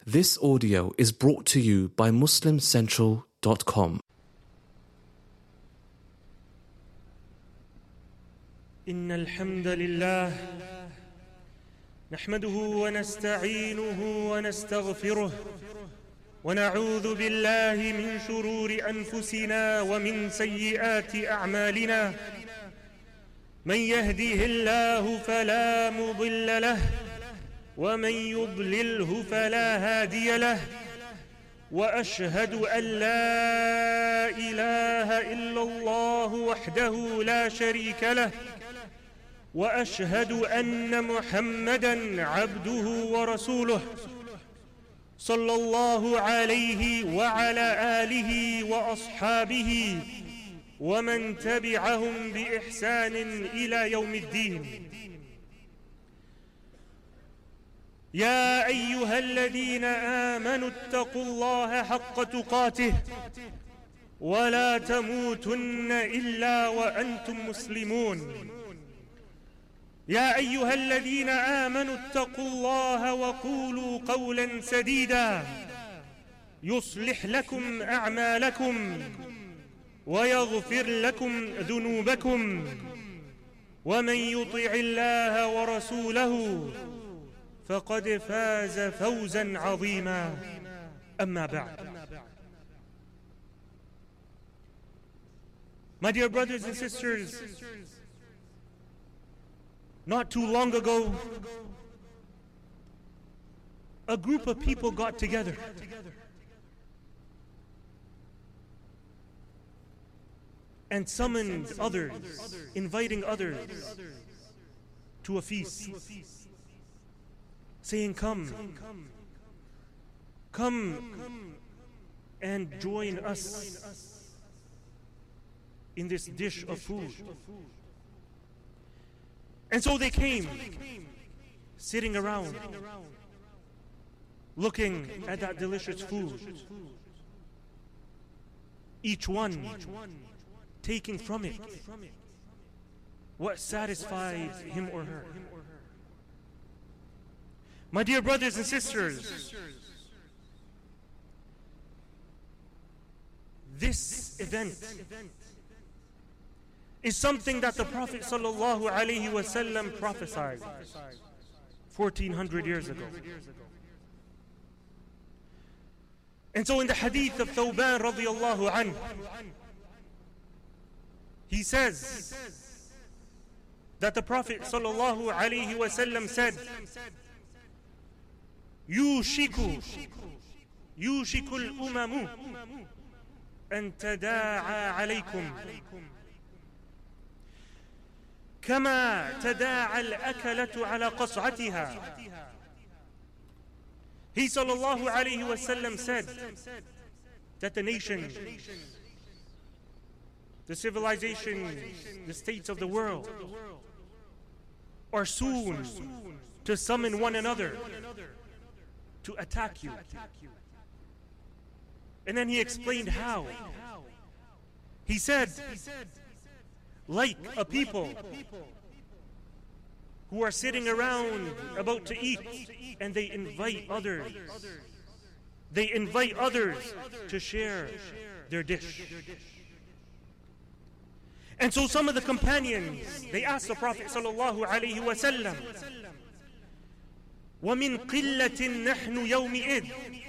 This audio is brought to you by MuslimCentral.com. إن الحمد لله نحمده ونستعينه ونستغفره ونعوذ بالله من شرور أنفسنا ومن سيئات أعمالنا من يهده الله فلا مضل له ومن يضلله فلا هادي له وأشهد أن لا إله إلا الله وحده لا شريك له وأشهد أن محمدًا عبده ورسوله صلى الله عليه وعلى آله وأصحابه ومن تبعهم بإحسان إلى يوم الدين. يا أيها الذين آمنوا اتقوا الله حق تقاته ولا تموتن إلا وأنتم مسلمون. يا أيها الذين آمنوا اتقوا الله وقولوا قولا سديدا يصلح لكم أعمالكم ويغفر لكم ذنوبكم ومن يطع الله ورسوله فقد فاز فوزا عظيما. أما بعد. My dear brothers and sisters, not too long ago, a group of people got together and summoned others, inviting others to a feast, saying, come and join us in this dish of food. And so they came, sitting around, looking at that delicious food, each one taking from it what satisfied him or her. My dear brothers and sisters, this event is something that the Prophet sallallahu alaihi wasallam prophesied 1400 years ago. And so in the hadith of Thawban radiyallahu anhu, he says that the Prophet sallallahu alaihi wasallam said, يوشك الأمم أن تداعى عليكم كما تداعى الأكلة على قصعتها. He sallallahu alayhi wasallam said that the nation, the civilization, the states of the world are soon to summon one another to attack you. And then he explained how. He said, like a people who are sitting around about to eat and they invite others. They invite others to share their dish. And so some of the companions, they asked the Prophet sallallahu alaihi wasallam, وَمِن قِلَّةٍ نَحْنُ يَوْمِئِذٍ,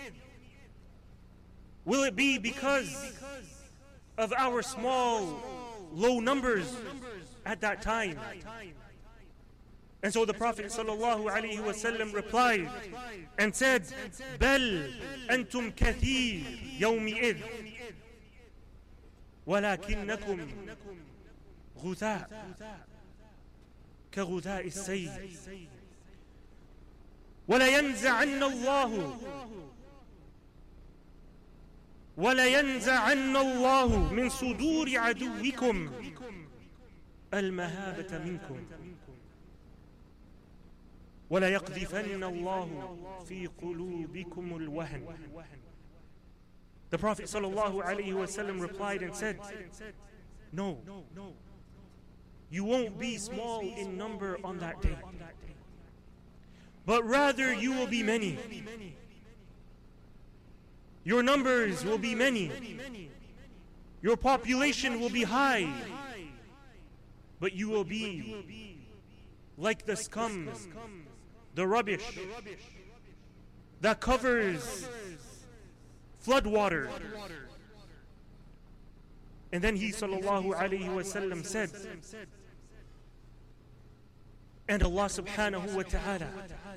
will it be because of our small, low numbers at that time? And so the Prophet sallallahu alaihi wasallam replied and said, بَلْ أَنْتُمْ كَثِيرٌ يَوْمِئِذٍ وَلَكِنَّكُمْ غُثَاء كَغُثَاءِ السَّيْلِ وَلَيَنْزَعَنَّ اللَّهُ مِنْ صُدُورِ عَدُوِّكُمْ الْمَهَابَةَ مِنْكُمْ وَلَيَقْذِفَنَّ اللَّهُ فِي قُلُوبِكُمُ الْوَهْنَ. The Prophet sallallahu alaihi wasallam replied and said, no, you won't be small in number on that day, but rather you will be many. Your numbers will be many. Your population will be high. But you will be like the scum, the rubbish that covers floodwater. And then he sallallahu alayhi wa sallam said, and Allah subhanahu wa ta'ala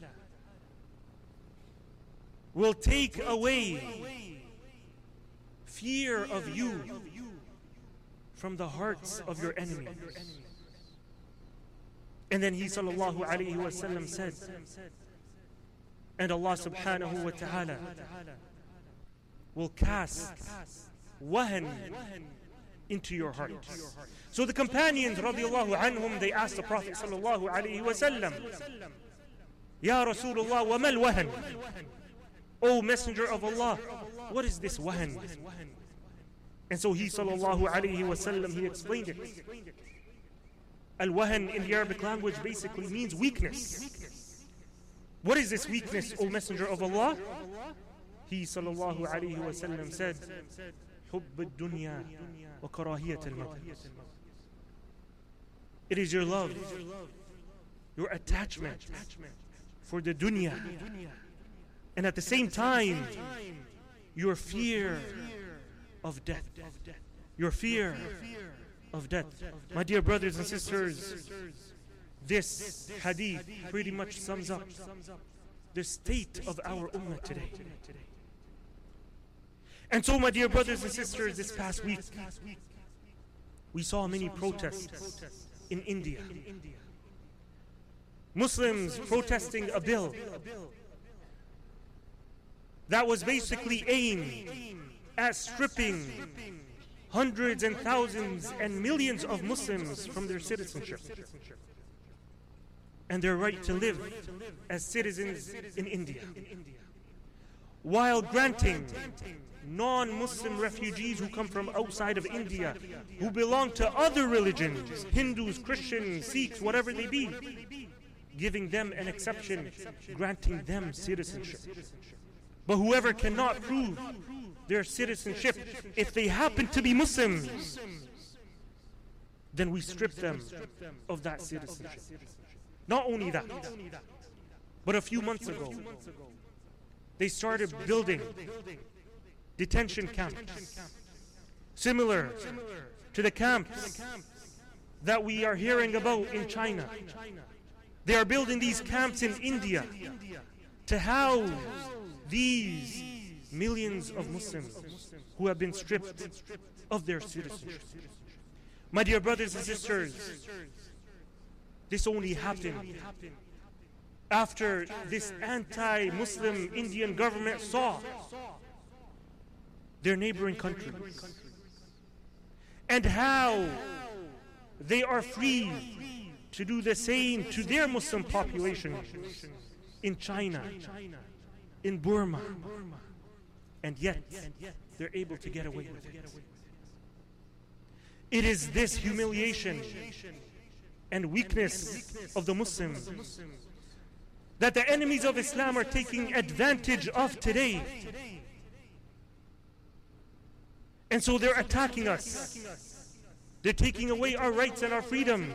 will take away fear of you from the hearts of your enemies. And then he sallallahu alayhi wa sallam said, and Allah subhanahu wa ta'ala will cast wahan into your heart. So the companions radiallahu anhum, they asked the Prophet sallallahu alayhi wa sallam, Ya Rasulullah, wa mal wahan? O Messenger of Allah, what is this wahan? And so he sallallahu alayhi wa sallam, he explained it. Al-wahan in the Arabic language basically means weakness. What is this weakness, O Messenger of Allah? He sallallahu alayhi wa sallam said, حُبُّ الدُّنْيَا وَكَرَاهِيَةَ الْمَوْتِ. It is your love, your attachment for the dunya, and at the same time, your fear of death. Your fear of death. My dear brothers and sisters, this hadith pretty much sums up the state of our ummah today. And so, my dear brothers and sisters, this past week, we saw many protests in India. Muslims protesting a bill that was basically aimed at stripping hundreds and thousands and millions of Muslims from their citizenship and their right to live as citizens in India, while granting non-Muslim refugees who come from outside of India, who belong to other religions, Hindus, Christians, Sikhs, whatever they be, giving them an exception, granting them citizenship. But whoever cannot prove their citizenship, if they happen to be Muslims, then we strip them of that citizenship. Not only that, but a few months ago, they started building detention camps similar to the camps that we are hearing about in China. They are building these camps in India to house these millions of Muslims who have been stripped of their citizenship. My dear brothers and sisters, this only happened after this anti-Muslim Indian government saw their neighboring countries and how they are free to do the same to their Muslim population in China, in Burma, and yet they're able to get away with it. It is this humiliation and weakness of the Muslims that the enemies of Islam are taking advantage of today. And so they're attacking us. They're taking away our rights and our freedoms,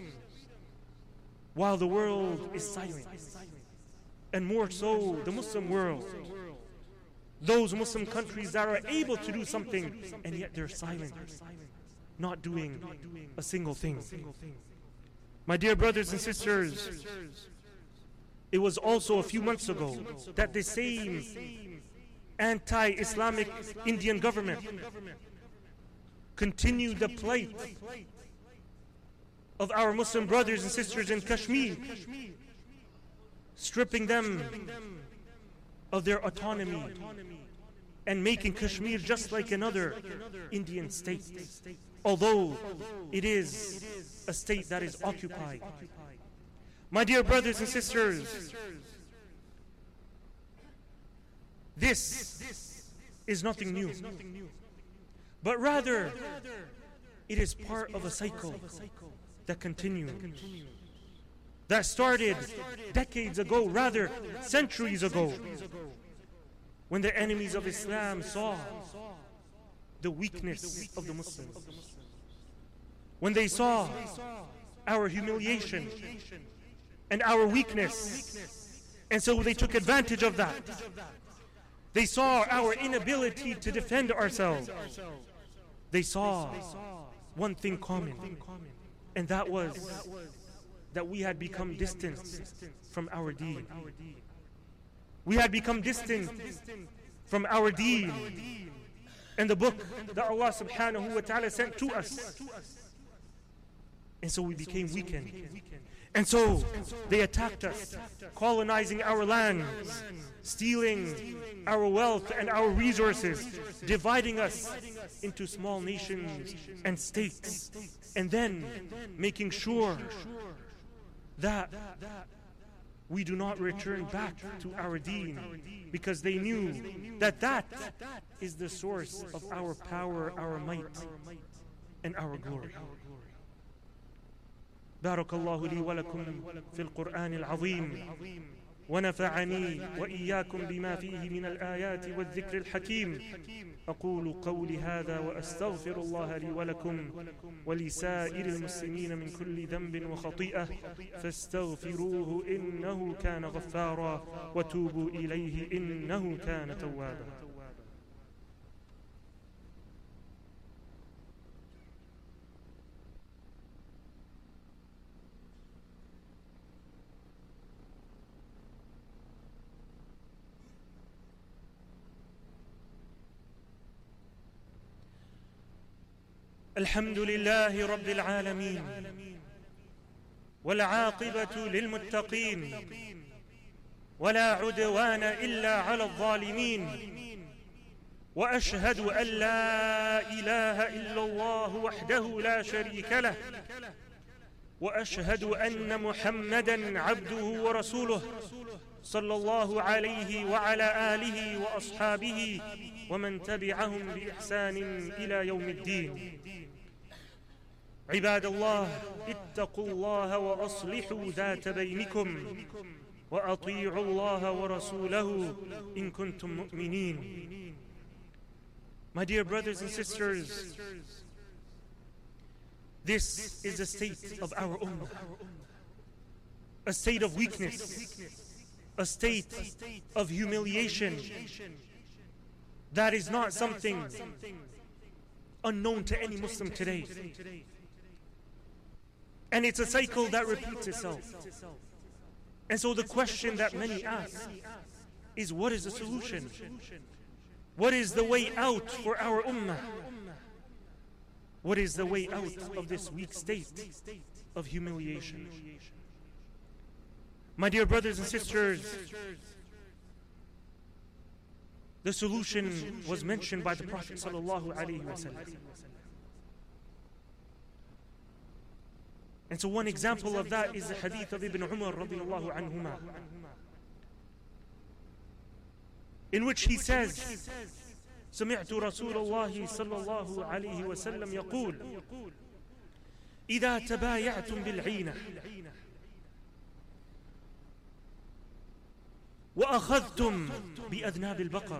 while the world is silent. And more so, the Muslim world. Those Muslim countries that are able to do something, and yet they're silent, not doing a single thing. My dear brothers and sisters, it was also a few months ago that the same anti-Islamic Indian government continued the plight of our Muslim brothers and sisters in Kashmir, stripping them of their autonomy and making Kashmir just like another Indian state, although it is a state that is occupied. My dear brothers and sisters, this is nothing new, but rather it is part of a cycle that continues, that started decades ago, rather centuries ago, when the enemies of Islam saw the weakness of the Muslims, when they saw our humiliation and our weakness, and so they took advantage of that. They saw our inability to defend ourselves. They saw one thing common, and that was that we had become distant from our deen. We had become distant from our deen and the book that Allah subhanahu wa ta'ala sent to us. And so we became weakened. And so they attacked us, colonizing our lands, stealing our wealth and our resources, dividing us into small nations and states, and then making sure that we do not return back to our deen, because they knew that that is the source of our power, our might, and our glory. بارك الله لي ولكم في القرآن العظيم ونفعني وإياكم بما فيه من الآيات والذكر الحكيم. أقول قولي هذا وأستغفر الله لي ولكم ولسائر المسلمين من كل ذنب وخطيئة فاستغفروه إنه كان غفارا وتوبوا إليه إنه كان توابا. الحمد لله رب العالمين والعاقبة للمتقين ولا عدوان إلا على الظالمين وأشهد أن لا إله إلا الله وحده لا شريك له وأشهد أن محمدًا عبده ورسوله صلى الله عليه وعلى آله وأصحابه ومن تبعهم بإحسان إلى يوم الدين. عباد الله اتقوا الله وأصلحوا ذات بينكم وأطيعوا الله ورسوله إن كنتم مؤمنين. My dear brothers and sisters, this is the state of our ummah, a state of weakness, a state of humiliation. That is not something unknown to any Muslim today. And it's a cycle that repeats itself. And so the question that many ask is, what is the solution? What is the way out for our ummah? What is the way out of this weak state of humiliation? My dear brothers and sisters, the solution was mentioned by the Prophet sallallahu alaihi wasallam. And so one example of that is the hadith of Ibn Umar radiyallahu anhuma, in which he says, سمعت رسول الله صلى الله عليه وسلم يقول إذا تبايعتم بالعينة وأخذتم بأذناب البقر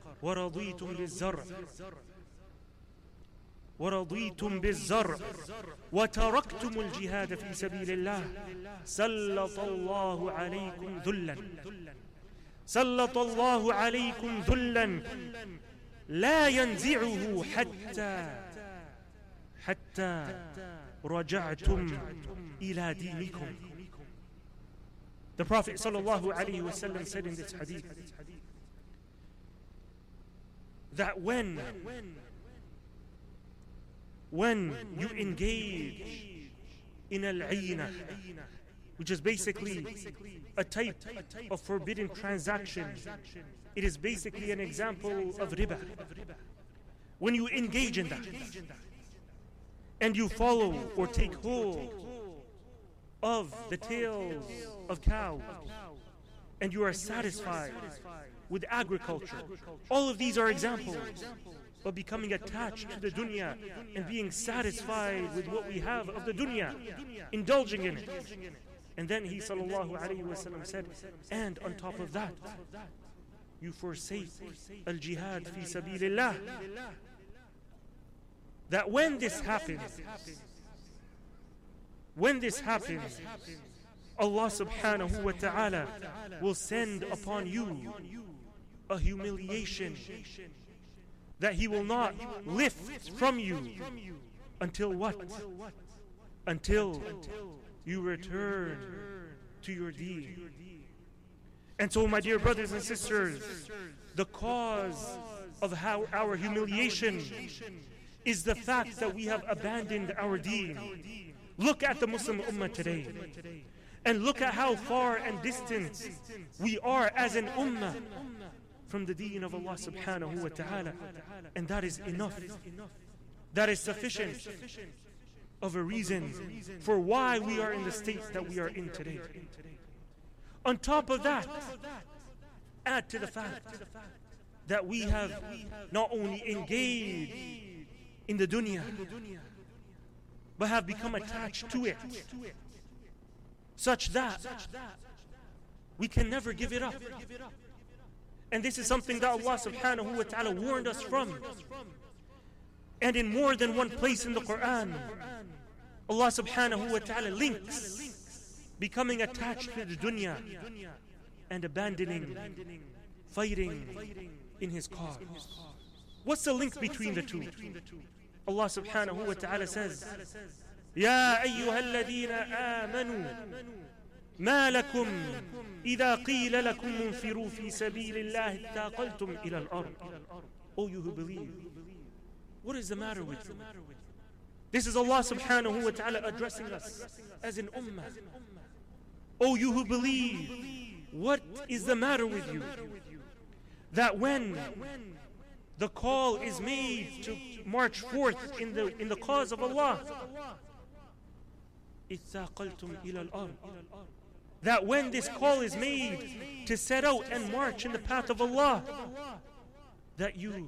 ورضيتم بالزرع وتركتم الجهاد في سبيل الله سلط الله عليكم ذلا لا ينزعه حتى رجعتم إلى دينكم. The Prophet sallallahu alaihi wasallam said in this hadith that when you engage in al-'ayna, which is basically a type of forbidden transaction, it is basically an example of riba. When you engage in that and you follow or take hold of the tails of cows and you are satisfied with agriculture, all of these are examples of becoming attached to the dunya and being satisfied with what we have of the dunya, indulging in it. And then he sallallahu alayhi wa sallam said, and on top of that, you forsake al-jihad fi sabilillah. That when this happens, Allah subhanahu wa ta'ala will send upon you a humiliation that He will not lift from you until what? Until you return to your deen. And so, my dear brothers and sisters, the cause of our humiliation is the fact that we have abandoned our deen. Look at the Muslim Ummah today, and look at how far and distant we are as an Ummah from the deen of Allah subhanahu wa ta'ala. And that is enough. That is sufficient of a reason for why we are in the state that we are in today. On top of that, add to the fact that we have not only engaged in the dunya, but have become attached to it, such that we can never give it up. And this is something that Allah subhanahu wa ta'ala warned us from. And in more than one place in the Quran, Allah subhanahu wa ta'ala links becoming attached to the dunya and abandoning fighting in His cause. What's the link between the two? Allah subhanahu wa ta'ala says, يا أيها الذين آمنوا ما لكم إذا قيل لكم انفروا في سبيل الله اتاقلتم إلى الأرض. O you who believe, what is the matter with you? This is Allah subhanahu wa ta'ala addressing us as an ummah. O you who believe, what is the matter with you? That when the call is made to march forth in the cause of Allah, اتاقلتم إلى الأرض. That when this call is made to set out and march in the path of Allah, that you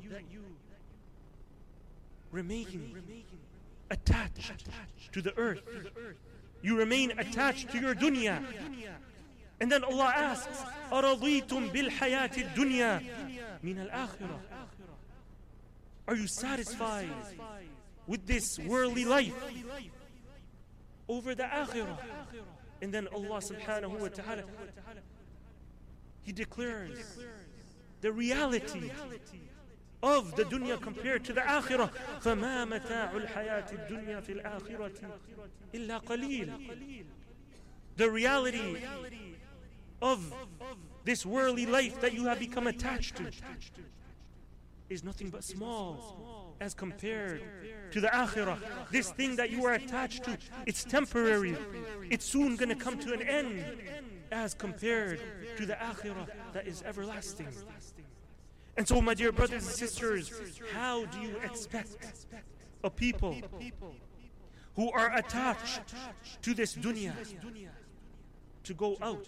remain attached to the earth. You remain attached to your dunya. And then Allah asks, أَرَضِيتُمْ بِالْحَيَاةِ الدُّنْيَا مِنَ الْآخِرَةِ. Are you satisfied with this worldly life over the akhirah? And then Allah subhanahu wa ta'ala, He declares the reality of the dunya compared to the akhirah. فَمَا مَتَاعُ الْحَيَاةِ الدُّنْيَا فِي الْآخِرَةِ إِلَّا قَلِيلٌ. The reality of this worldly life that you have become attached to is nothing but small as compared to the akhirah. This thing that you are attached to, it's temporary. It's soon going to come to an end as compared to the akhirah that is everlasting. And so, my dear brothers and sisters, how do you expect a people who are attached to this dunya to go out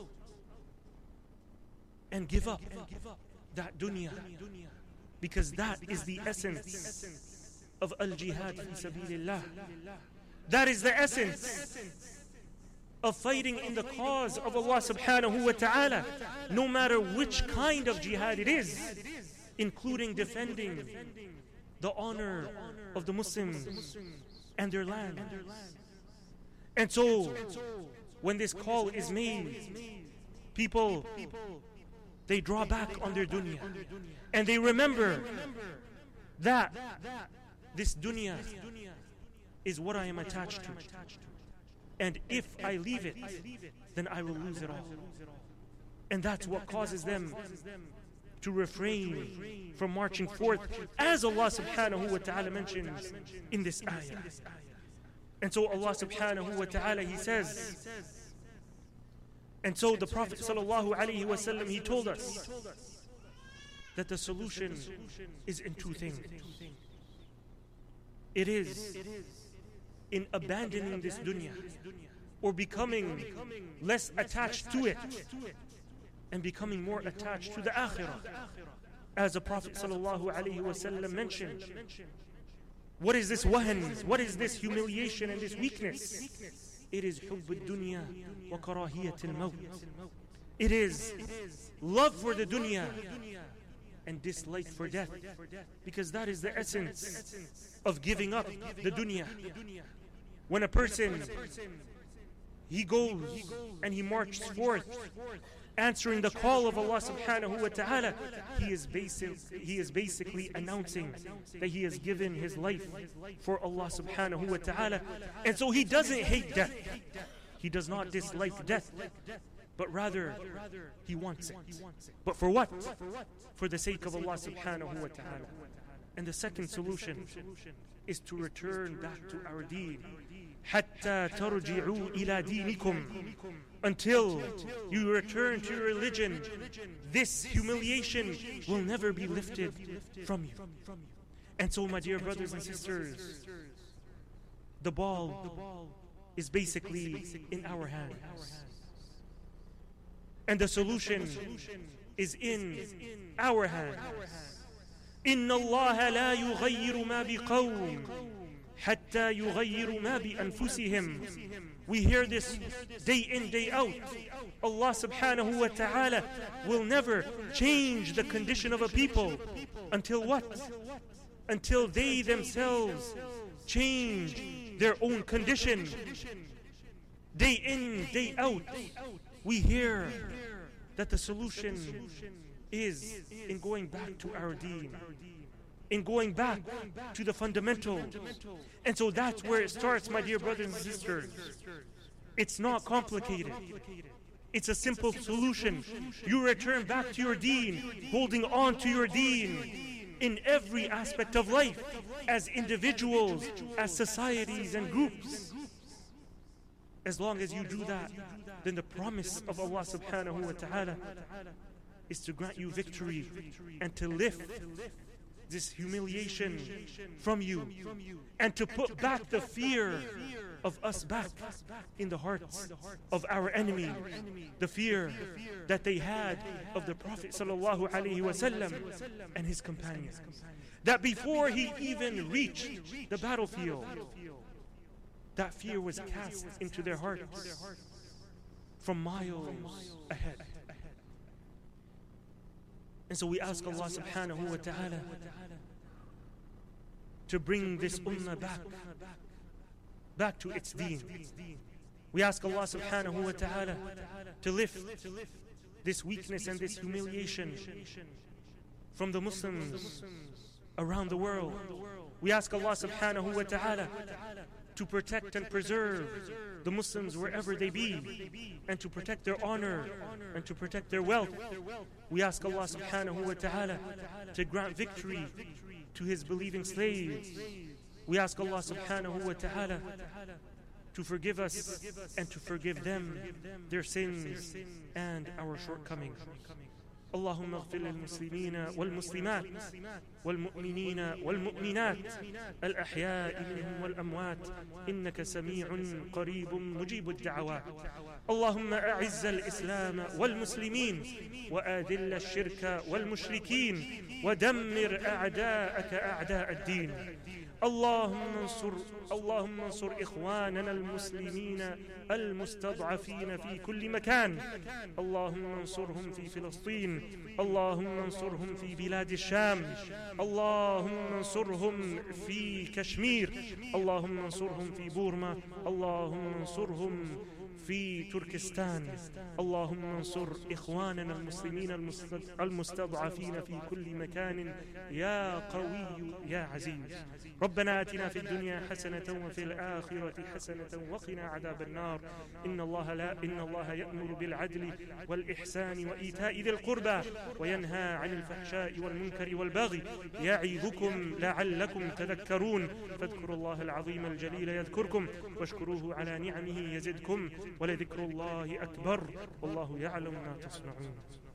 and give up that dunya? Because that is the essence of al-jihad fi sabilillah. That is the essence of fighting in the cause of Allah subhanahu wa ta'ala, no matter which kind of jihad it is, including defending the honor of the Muslims and their land. And so, when this call is made, people, they draw back on their dunya. And they remember that this dunya is what I am attached to. And if I leave it, then I will lose it all. And that's what causes them to refrain from marching forth, as Allah subhanahu wa ta'ala mentions in this ayah. And so Allah subhanahu wa ta'ala, He says, and so the Prophet sallallahu alaihi wasallam, he told us that the solution is in two things. It is in abandoning this dunya, or becoming less attached to it and becoming more attached to the akhirah. As the Prophet sallallahu alaihi wasallam mentioned, what is this wahan? What is this humiliation and this weakness? It is hubb ad-dunya wa karahiyat al-maut. It is love for the dunya and dislike for death, because that is the essence of giving up the dunya. When a person, he goes and he marches forth answering the call of Allah subhanahu wa ta'ala, he is basically announcing that he has given his life for Allah subhanahu wa ta'ala. And so he doesn't hate death. He does not dislike death, but rather he wants it. But for what? For the sake of Allah subhanahu wa ta'ala. And the second solution is to return back to our deen. حَتَّى تَرْجِعُوا إِلَى دِينِكُمْ. Until you return to your religion, this humiliation will never be lifted from you. And so, my dear brothers and sisters, the ball is basically in our hands. And the solution is in our hands. إِنَّ اللَّهَ لَا يُغَيِّرُ مَا بِقَوْمٍ حَتَّى يُغَيِّرُ مَا بِأَنفُسِهِمْ. We hear this day in, day out. Allah subhanahu wa ta'ala will never change the condition of a people until what? Until they themselves change their own condition. Day in, day out, we hear that the solution is in going back to our deen, in going back to the fundamental. And so that's where it starts, my dear brothers and sisters. It's not complicated. It's a simple solution. You return back to your deen, holding on to your deen in every aspect of life, as individuals, as societies and groups. As long as you do that, then the promise of Allah subhanahu wa ta'ala is to grant you victory and to lift this humiliation from you, and to put back the fear of us back in the hearts of our enemy, the fear that they had of the Prophet sallallahu alaihi wasallam and his companions, that before he even reached the battlefield, that fear was cast into their hearts from miles ahead. And so we ask Allah subhanahu wa ta'ala to bring this ummah back to its deen. We ask Allah subhanahu wa ta'ala to lift this weakness and this humiliation from the Muslims around the world. We ask Allah subhanahu wa ta'ala to protect and preserve the Muslims wherever they be, and to protect their honor and to protect their wealth. We ask Allah subhanahu wa ta'ala to grant victory to his believing slaves. We ask Allah subhanahu wa ta'ala to forgive us and to forgive them their sins and our shortcomings. اللهم اغفر للمسلمين والمسلمات والمؤمنين والمؤمنات الأحياء منهم والأموات إنك سميع قريب مجيب الدعوات. اللهم أعز الإسلام والمسلمين وأذل الشرك والمشركين ودمر أعداءك أعداء الدين. اللهم انصر إخواننا المسلمين المستضعفين في كل مكان. اللهم انصرهم في فلسطين. اللهم انصرهم في بلاد الشام. اللهم انصرهم في كشمير. اللهم انصرهم في بورما. اللهم انصرهم في تركستان. اللهم انصر إخواننا المسلمين المستضعفين في كل مكان يا قوي يا عزيز. ربنا آتنا في الدنيا حسنة وفي الآخرة حسنة وقنا عذاب النار. إن الله يأمر بالعدل والإحسان وإيتاء ذي القربى وينهى عن الفحشاء والمنكر والبغي يعظكم لعلكم تذكرون. فاذكروا الله العظيم الجليل يذكركم واشكروه على نعمه يزدكم ولذكر الله أكبر والله يعلم ما تصنعون.